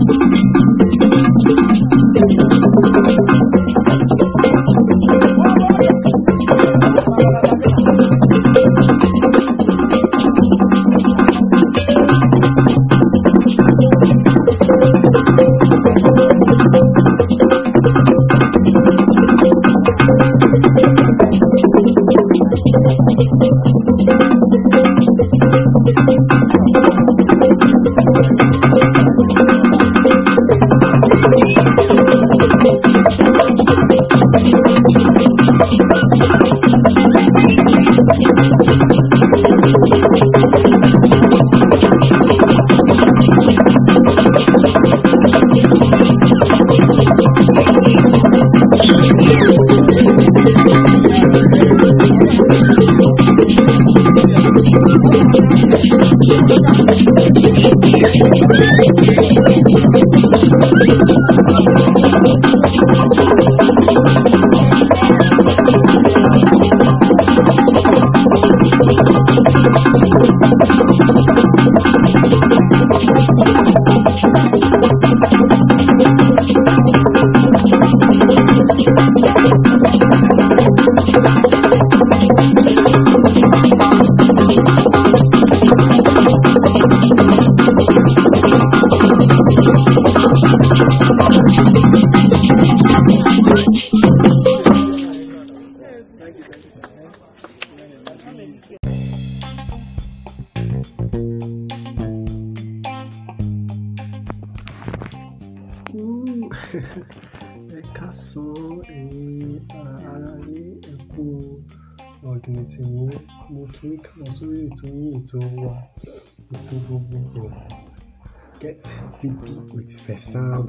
Ẹ̀kásán ẹ̀yin aráalé ẹ kú ọ̀gìnìtì yín, mo kí yín káàbọ̀ sórí ètò yín, ètò wa, ètò gbogbogbò Get Zippy with Fesam.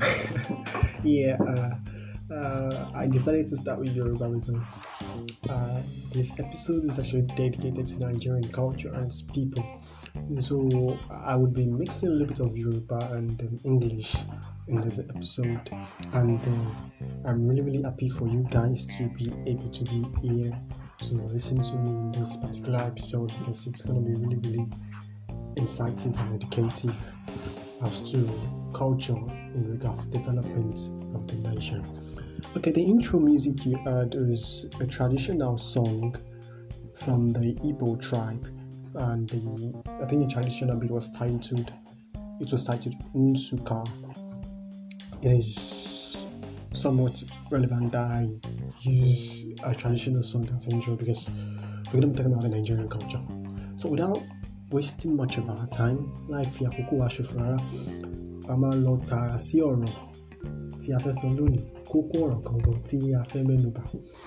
I decided to start with Yoruba because this episode is actually dedicated to Nigerian culture and people. So I would be mixing a little bit of Yoruba and English in this episode, and I'm really happy for you guys to be able to be here to listen to me in this particular episode, because it's going to be really inciting and educative as to culture in regards to development of the nation. Okay, the intro music you heard is a traditional song from the Igbo tribe, and I think the traditional bit was titled Nsuka. It is somewhat relevant that I use a traditional song as intro because we're going to be talking about the Nigerian culture. So without wasting much of our time, life yakoko wa shofara, ama lo tara sí ọ̀rọ̀ tí a fẹ́ sọ lónìí, kókó ọ̀rọ̀ gangan tí a fẹ́ mẹ́nubà.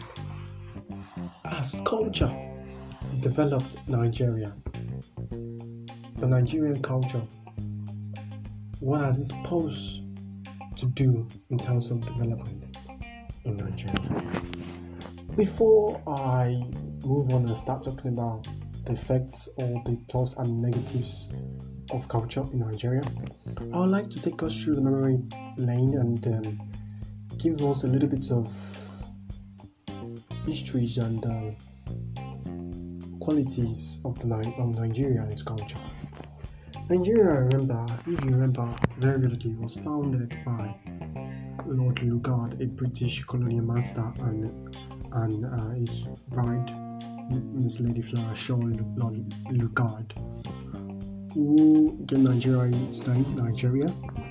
As culture developed Nigeria, the Nigerian culture, what has it supposed to do in terms of development in Nigeria? Before I move on and start talking about the effects or the plus and negatives of culture in Nigeria, I would like to take us through the memory lane and give us a little bit of histories and qualities of Nigeria and its culture. Nigeria, if you remember very vividly, was founded by Lord Lugard, a British colonial master, and his bride, Miss Lady Flora Shaw Lugard, who gave Nigeria its name, Nigeria.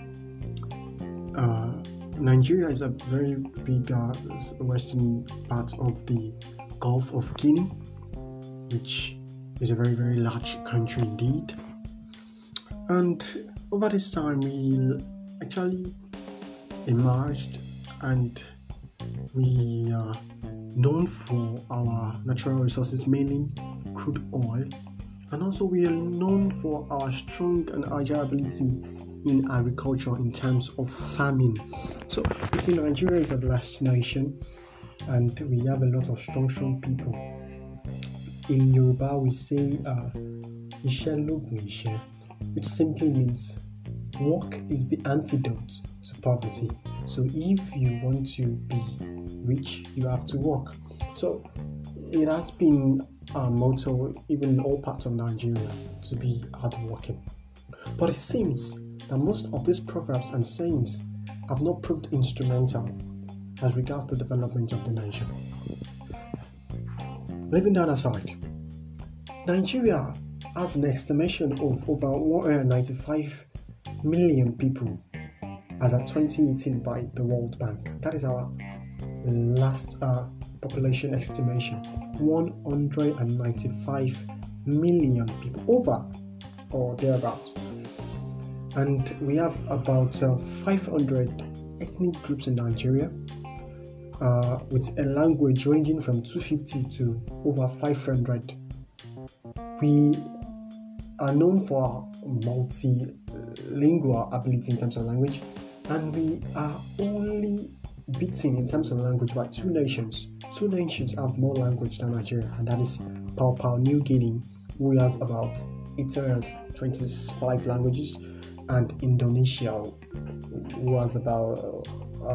Nigeria is a very big western part of the Gulf of Guinea, which is a very large country indeed. And over this time, we actually emerged, and we are known for our natural resources, mainly crude oil, and also we are known for our strong and agile ability in agriculture in terms of farming. So you see, Nigeria is a blessed nation, and we have a lot of strong people. In Yoruba, we say "Ishe logun ishe," which simply means work is the antidote to poverty. So if you want to be rich, you have to work. So it has been our motto, even in all parts of Nigeria, to be hardworking. But it seems that most of these proverbs and sayings have not proved instrumental as regards the development of the nation. Leaving that aside, Nigeria has an estimation of over 195 million people as at 2018 by the World Bank. That is our last population estimation. 195 million people, over or thereabouts. And we have about 500 ethnic groups in Nigeria, with a language ranging from 250 to over 500. We are known for our multilingual ability in terms of language, and we are only beaten in terms of language by two nations. Two nations have more language than Nigeria, and that is Papua New Guinea, who has about 25 languages, and Indonesia, who has about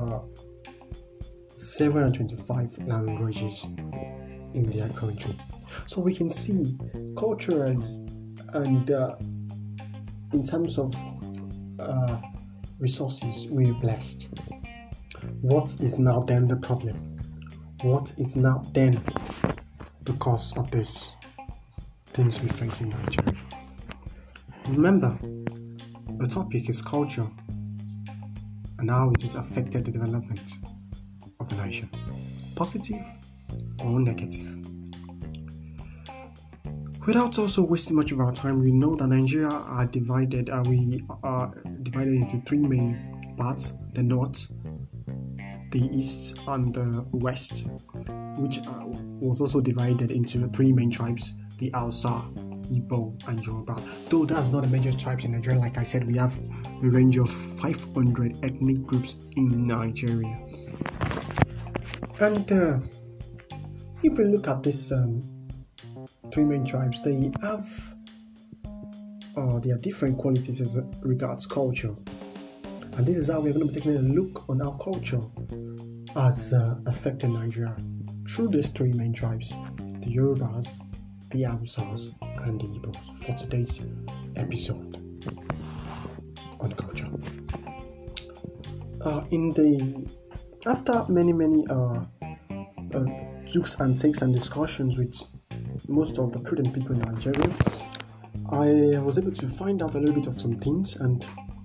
725 languages in their country. So we can see culturally and in terms of resources, we're blessed. What is now then the problem? What is now then the cause of these things we face in Nigeria? Remember, the topic is culture and how it has affected the development of the nation, positive or negative. Without also wasting much of our time, we know that Nigeria are divided. We are divided into three main parts: the north, the east, and the west, which was also divided into three main tribes: the Hausa, Igbo, and Yoruba. Though that's not the major tribes in Nigeria, like I said, we have a range of 500 ethnic groups in Nigeria. And if we look at this three main tribes, they have their different qualities as regards culture, and this is how we're going to be taking a look on how culture has affected Nigeria through these three main tribes: the Yorubas, the Hausas, and the Igbos, for today's episode on culture. After many talks and takes and discussions with most of the prudent people in Nigeria, I was able to find out a little bit of some things, and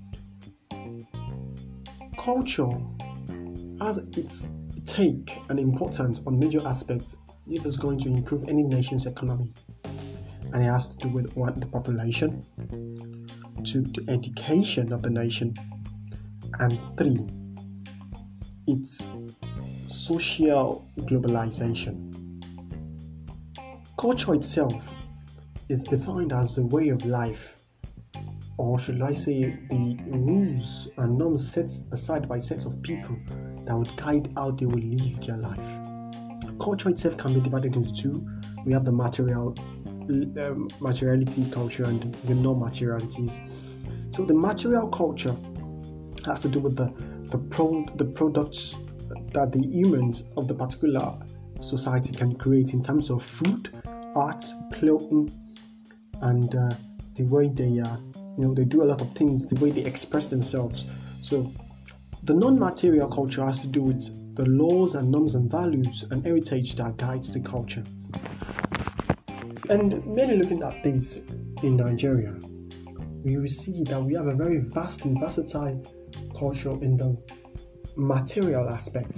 culture has its take and importance on major aspects if it's going to improve any nation's economy. And it has to do with one, the population, two, the education of the nation, and three, its social globalization. Culture itself is defined as a way of life, or should I say the rules and norms set aside by sets of people that would guide how they will live their life. Culture itself can be divided into two. We have the materiality culture and the non-materialities. So the material culture has to do with the products that the humans of the particular society can create in terms of food, art, clothing, and the way they they do a lot of things, the way they express themselves. So the non-material culture has to do with the laws and norms and values and heritage that guides the culture. And mainly looking at this in Nigeria, we will see that we have a very vast and versatile culture in the material aspect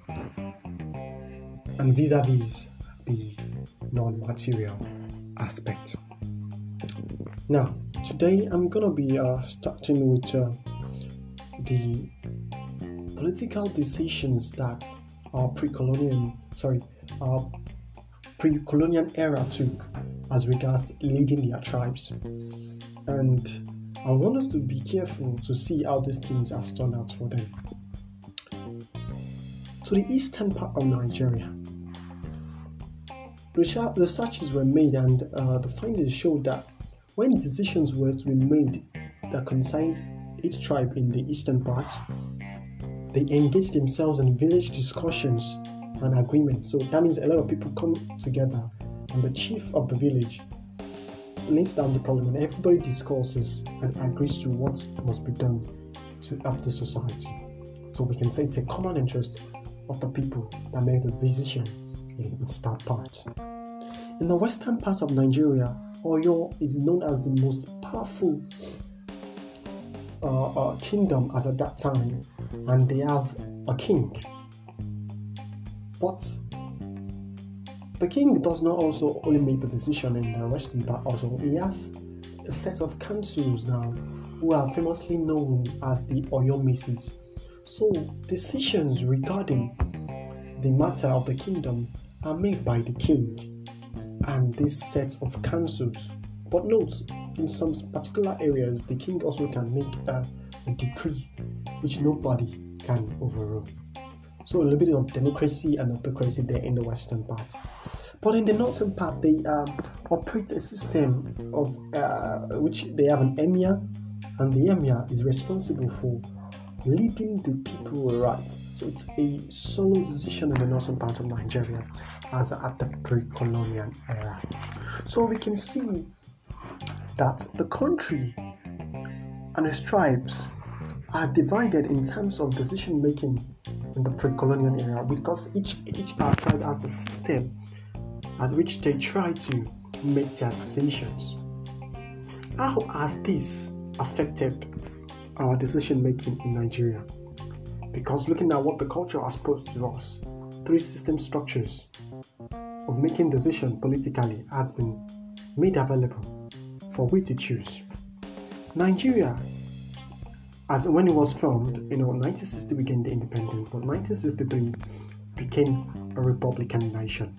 and vis-a-vis the non-material aspect. Now, today I'm going to be starting with the political decisions that our pre-colonial era took as regards leading their tribes. And I want us to be careful to see how these things have turned out for them. To the eastern part of Nigeria, researches were made, and the findings showed that when decisions were to be made that concerns each tribe in the eastern part, they engaged themselves in village discussions and agreements. So that means a lot of people come together, and the chief of the village lays down the problem and everybody discusses and agrees to what must be done to help the society. So we can say it's a common interest of the people that make the decision in that part. In the western part of Nigeria, Oyo is known as the most powerful kingdom as at that time, and they have a king. But the king does not also only make the decision in the western part, also he has a set of councils now who are famously known as the Oyomesis. So decisions regarding the matter of the kingdom are made by the king and this set of councils. But note, in some particular areas, the king also can make a decree which nobody can overrule. So a little bit of democracy and autocracy there in the western part. But in the northern part, they operate a system of which they have an emir, and the emir is responsible for leading the people right. So it's a solo decision in the northern part of Nigeria as at the pre-colonial era. So we can see that the country and its tribes are divided in terms of decision making in the pre-colonial era, because each tribe has the system at which they try to make their decisions. How has this affected our decision making in Nigeria? Because looking at what the culture has posed to us, 3 system structures of making decisions politically have been made available for we to choose. Nigeria, as when it was formed, 1960 we gained the independence, but 1963 became a republican nation.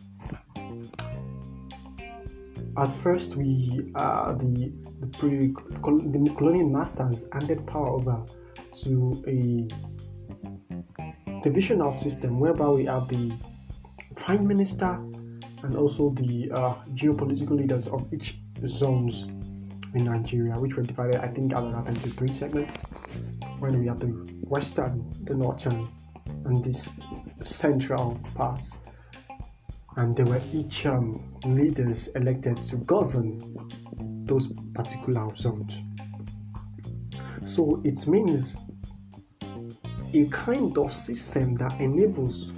At first, the colonial masters handed power over to a divisional system whereby we have the prime minister and also the geopolitical leaders of each zones in Nigeria, which were divided, I think, into 3 segments. When we have the western, the northern, and this central parts, and they were each leaders elected to govern those particular zones. So it means a kind of system that enables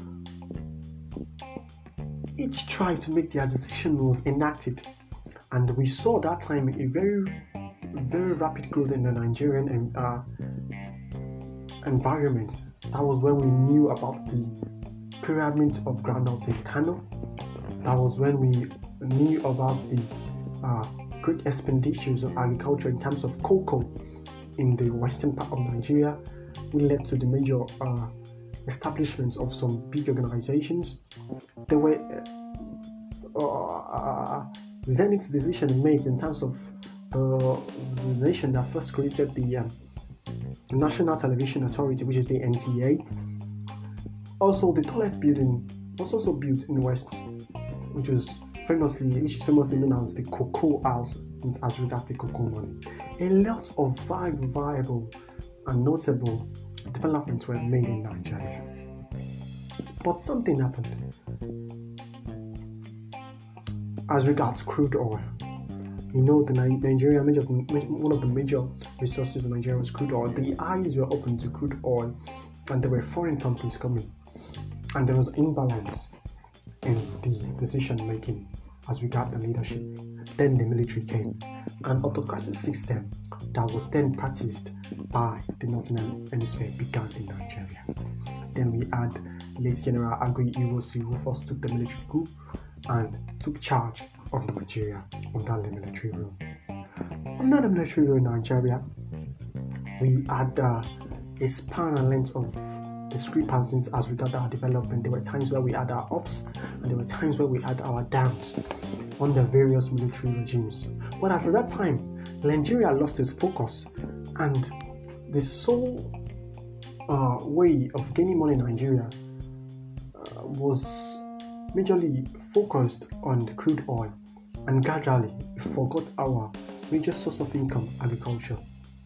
each tribe to make their decision was enacted, and we saw that time a very, very rapid growth in the Nigerian environment. That was when we knew about the pyramid of groundnuts in Kano. That was when we knew about the great expenditures of agriculture in terms of cocoa in the western part of Nigeria, which led to the major establishments of some big organizations. There were Zenith's decision made in terms of the nation that first created the National Television Authority, which is the NTA. Also, the tallest building was also built in the West, which is famously known as the Cocoa House, as regards the cocoa money. A lot of viable and notable developments were made in Nigeria. But something happened as regards crude oil. The Nigeria, one of the major resources of Nigeria was crude oil. The eyes were open to crude oil, and there were foreign companies coming, and there was imbalance in the decision making as regards the leadership. Then the military came, an autocratic system that was then practiced by the Northern Hemisphere began in Nigeria. Then we had late General Agoy Iwosi, who first took the military coup and took charge of Nigeria under the military rule. Under the military rule in Nigeria, we had a span and length of discrepancies as regards our development. There were times where we had our ups, and there were times where we had our downs under various military regimes. But as at that time, Nigeria lost its focus, and the sole way of gaining money in Nigeria was majorly focused on the crude oil, and gradually forgot our major source of income, agriculture.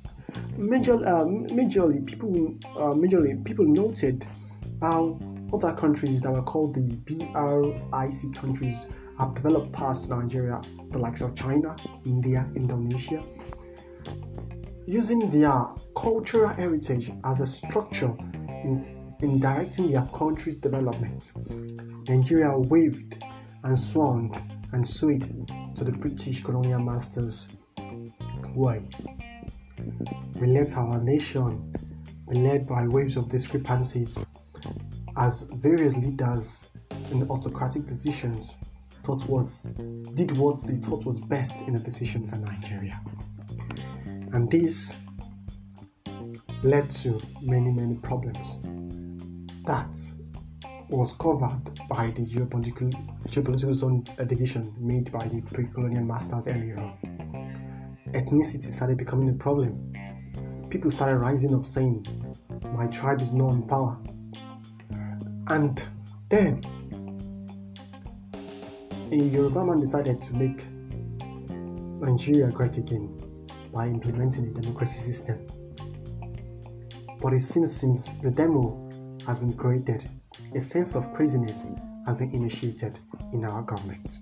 Majorly people noted how other countries that were called the BRIC countries have developed past Nigeria the likes of China, India, Indonesia, using their cultural heritage as a structure in directing their country's development. Nigeria waved and swung and swayed to the British colonial masters' way. We let our nation be led by waves of discrepancies as various leaders in autocratic decisions did what they thought was best in a decision for Nigeria. And this led to many problems that was covered by the geopolitical zone division made by the pre-colonial masters earlier on. Ethnicity started becoming a problem. People started rising up saying, my tribe is not in power. And then a Yoruba man decided to make Nigeria great again by implementing a democracy system. But it seems since the demo has been created, a sense of craziness has been initiated in our government.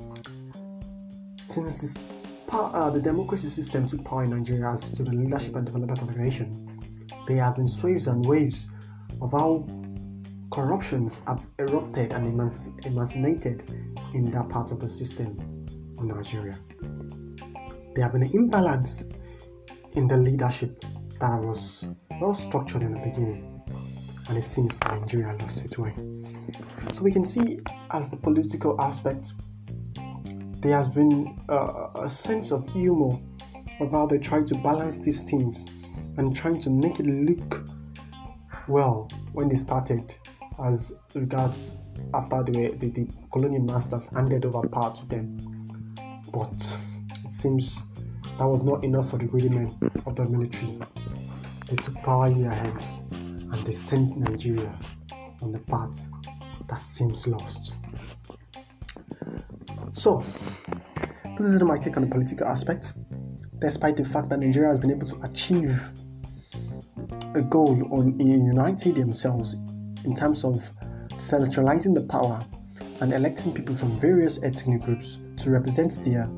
Since the democracy system took power in Nigeria as to the leadership and development of the nation, there has been waves and waves of how corruptions have erupted and emancipated in that part of the system of Nigeria. There have been an imbalance in the leadership that was well structured in the beginning, and it seems Nigeria lost its way. So we can see as the political aspect, there has been a sense of humor of how they try to balance these things and trying to make it look well when they started as regards after the colonial masters handed over power to them. But it seems that was not enough for the greedy men of the military. They took power in their hands and they sent Nigeria on the path that seems lost. So, this is my take on the political aspect. Despite the fact that Nigeria has been able to achieve a goal in uniting themselves in terms of centralizing the power and electing people from various ethnic groups to represent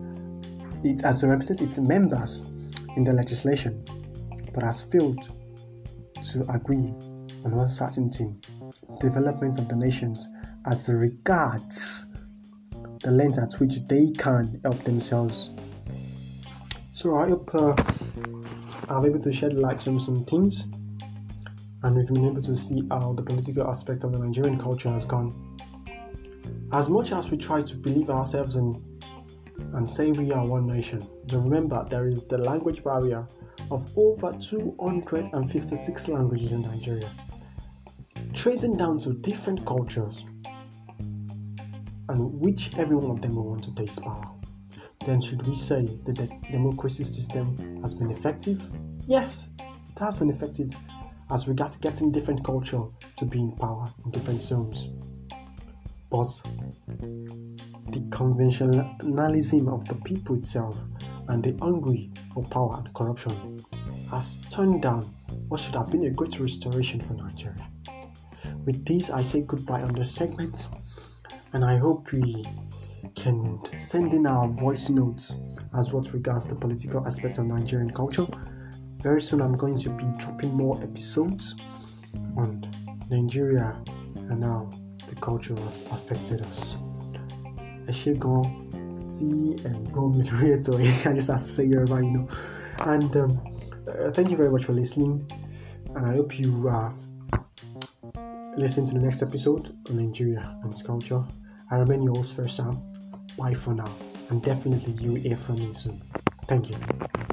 its members in the legislation, but has failed to agree on one certain thing: development of the nations as regards the length at which they can help themselves. So I hope I'm able to shed light on some things, and we've been able to see how the political aspect of the Nigerian culture has gone. As much as we try to believe ourselves in and say we are one nation, remember there is the language barrier of over 256 languages in Nigeria, tracing down to different cultures, and which every one of them will want to taste power. Then should we say that the democracy system has been effective? Yes, it has been effective as regards getting different culture to be in power in different zones. But the conventionalism of the people itself and the hungry for power and corruption has turned down what should have been a great restoration for Nigeria. With this, I say goodbye on this segment, and I hope we can send in our voice notes as what regards the political aspect of Nigerian culture. Very soon I'm going to be dropping more episodes on Nigeria and how the culture has affected us. I just have to say Yoruba, And thank you very much for listening, and I hope you listen to the next episode on Nigeria and its culture. I remain your host, First Sam. Bye for now, and definitely you will hear from me soon. Thank you.